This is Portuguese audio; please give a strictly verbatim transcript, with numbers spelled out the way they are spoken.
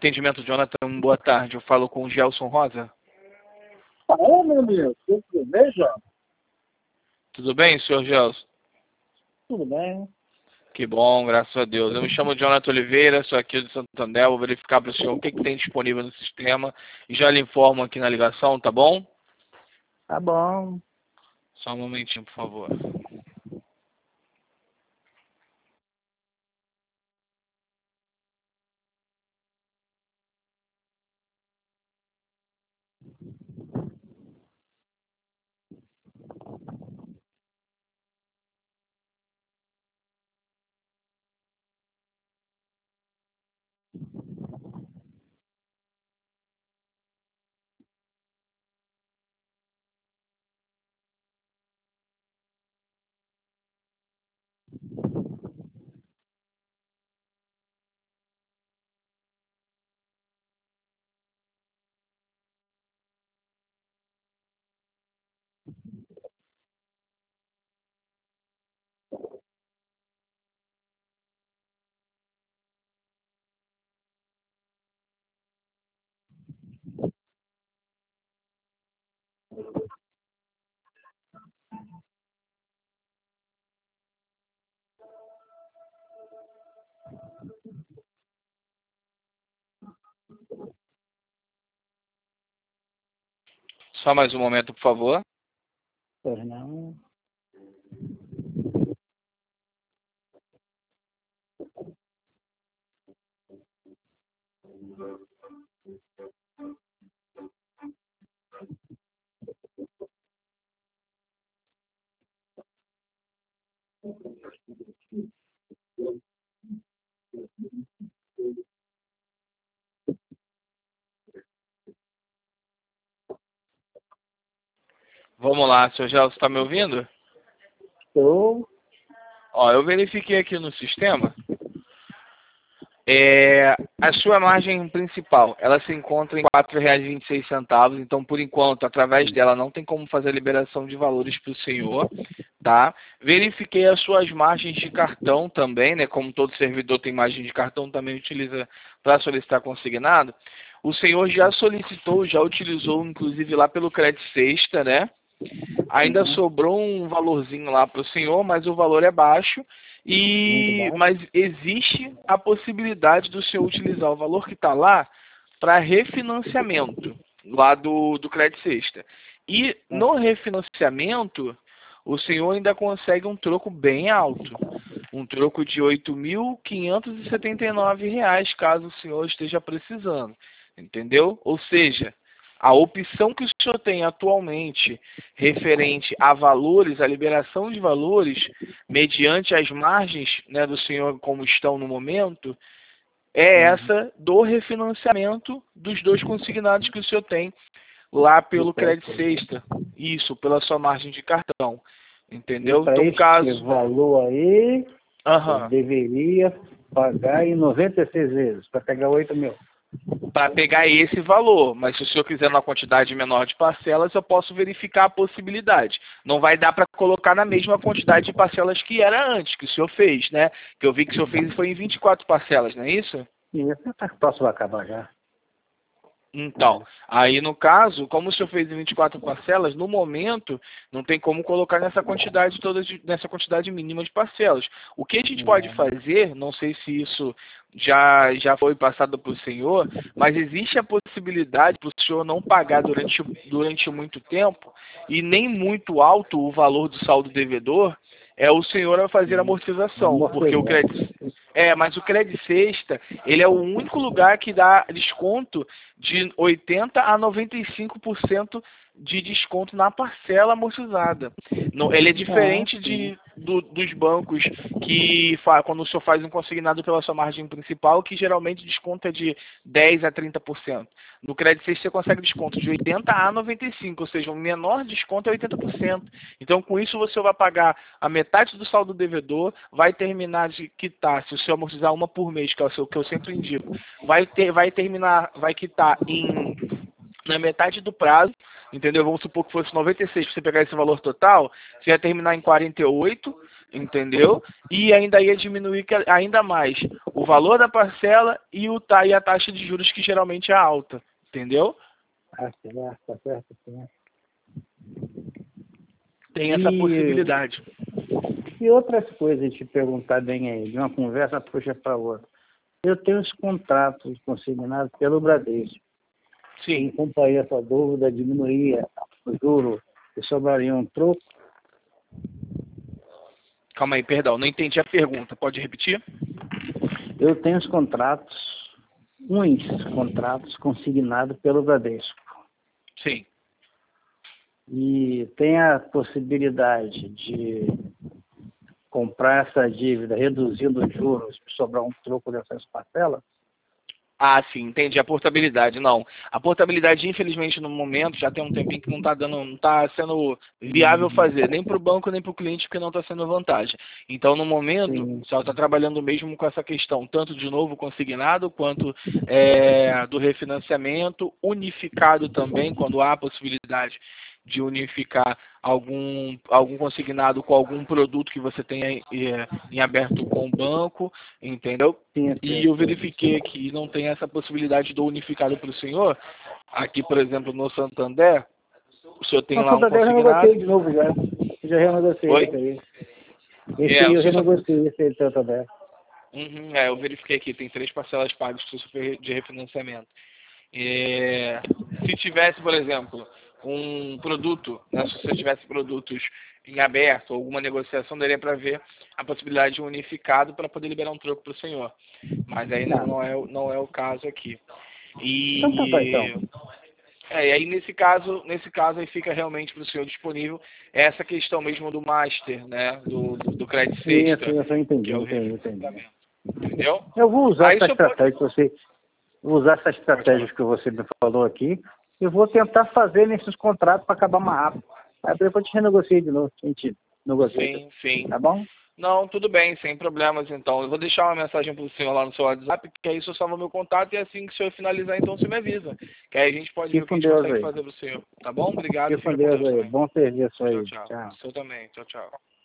Atendimento, Jonathan, boa tarde. Eu falo com o Gelson Rosa. Fala, meu amigo. Tudo bem, João? Tudo bem, senhor Gelson? Tudo bem. Que bom, graças a Deus. Eu me chamo Jonathan Oliveira, sou aqui do Santander. Vou verificar para o senhor o que, que tem disponível no sistema e já lhe informo aqui na ligação, tá bom? Tá bom. Só um momentinho, por favor. Só mais um momento, por favor. Pois não. Vamos lá, senhor Gelson, está me ouvindo? Estou. Ó, eu verifiquei aqui no sistema. É, a sua margem principal, ela se encontra em quatro reais e vinte e seis centavos, então por enquanto, através dela, não tem como fazer a liberação de valores para o senhor, tá? Verifiquei as suas margens de cartão também, né? Como todo servidor tem margem de cartão, também utiliza para solicitar consignado. O senhor já solicitou, já utilizou, inclusive lá pelo Crédito Sexta, né? Ainda sobrou um valorzinho lá para o senhor, mas o valor é baixo. E, mas existe a possibilidade do senhor utilizar o valor que está lá para refinanciamento lá do, do Crédito Sexta. E no refinanciamento, o senhor ainda consegue um troco bem alto. Um troco de oito mil quinhentos e setenta e nove reais, caso o senhor esteja precisando. Entendeu? Ou seja, a opção que o senhor tem atualmente referente a valores, a liberação de valores, mediante as margens, né, do senhor como estão no momento, é essa do refinanciamento dos dois consignados que o senhor tem lá pelo Crédito Sexta. Isso, pela sua margem de cartão. Entendeu? Para Então, esse caso... valor aí, Aham. eu deveria pagar em noventa e seis vezes para pegar oito mil. Para pegar esse valor, mas se o senhor quiser uma quantidade menor de parcelas, eu posso verificar a possibilidade. Não vai dar para colocar na mesma quantidade de parcelas que era antes, que o senhor fez, né? Que eu vi que o senhor fez foi em vinte e quatro parcelas, não é isso? Isso, tá próximo a acabar já. Então, aí no caso, como o senhor fez em vinte e quatro parcelas, no momento, não tem como colocar nessa quantidade toda, de, nessa quantidade mínima de parcelas. O que a gente pode fazer, não sei se isso já, já foi passado para o senhor, mas existe a possibilidade para o senhor não pagar durante, durante muito tempo e nem muito alto o valor do saldo devedor, é o senhor a fazer a amortização, porque o crédito... É, mas o Crédito Sexta, ele é o único lugar que dá desconto de oitenta a noventa e cinco por cento de desconto na parcela amortizada. Não, ele é diferente de, do, dos bancos que, quando o senhor faz um consignado pela sua margem principal, que geralmente desconto é de dez a trinta por cento. No Crédito Sexta você consegue desconto de oitenta a noventa e cinco por cento, ou seja, o menor desconto é oitenta por cento. Então, com isso, você vai pagar a metade do saldo devedor, vai terminar de quitar, se o senhor amortizar uma por mês, que é o que eu sempre indico, vai, ter, vai terminar, vai quitar em, na metade do prazo, entendeu? Vamos supor que fosse noventa e seis, para você pegar esse valor total, você ia terminar em quarenta e oito, entendeu? E ainda ia diminuir ainda mais o o valor da parcela e, o, e a taxa de juros, que geralmente é alta. Entendeu? Ah, certo, tá certo, sim. Tem essa E- possibilidade. E outras coisas te perguntar bem aí, de uma conversa puxa para outra. Eu tenho os contratos consignados pelo Bradesco. Em Sim. companhia essa dúvida, diminuía o juro e sobraria um troco. Calma aí, perdão, não entendi a pergunta. Pode repetir? Eu tenho os contratos, uns contratos consignados pelo Bradesco. Sim. E tem a possibilidade de comprar essa dívida reduzindo os juros, sobrar um troco dessas parcelas? Ah, sim, entendi. A portabilidade, não. A portabilidade, infelizmente, no momento, já tem um tempinho que não está dando, não está sendo viável fazer, nem para o banco, nem para o cliente, porque não está sendo vantagem. Então, no momento, Sim. só está trabalhando mesmo com essa questão, tanto de novo consignado, quanto é, do refinanciamento, unificado também, quando há a possibilidade de unificar algum, algum consignado com algum produto que você tenha em, em aberto com o banco, entendeu? Sim, E eu verifiquei que não tem essa possibilidade do unificado para o senhor. Aqui, por exemplo, no Santander, o senhor tem A lá um Santander eu renegociei consignado. de novo já. Eu já renegociei Oi? esse aí. Esse É, aí o eu senhor só... renegociei, esse aí do Santander. Uhum, é, eu verifiquei aqui, tem três parcelas pagas de refinanciamento. É, se tivesse, por exemplo, um produto, né, se você tivesse produtos em aberto, alguma negociação, daria para ver a possibilidade de um unificado para poder liberar um troco para o senhor. Mas aí não, não, é, o- não é o caso aqui. Então tá bom, então. E, é, e aí nesse caso, nesse caso aí fica realmente para o senhor disponível essa questão mesmo do master, né, do, do, do Credit Sim, Sexta, assim, eu só entendi, que é o entendi, entendi. refinanciamento. Entendeu? Eu vou usar Aí o essa senhor pode... estratégia que você, vou usar essas estratégias que você me falou aqui, e vou tentar fazer nesses contratos para acabar mais rápido. Aí depois eu te renegociei de novo, a gente negocia. Sim, sim. Tá bom? Não, tudo bem, sem problemas então. Eu vou deixar uma mensagem para o senhor lá no seu WhatsApp, que aí o senhor salva meu contato e assim que o senhor finalizar, então você me avisa. Que aí a gente pode ver Fique o que a com gente Deus consegue aí. fazer para o senhor. Tá bom? Obrigado e Fique com fica com Deus Deus aí. também. Bom serviço Tchau, aí. tchau. Tchau. O senhor também. Tchau, tchau.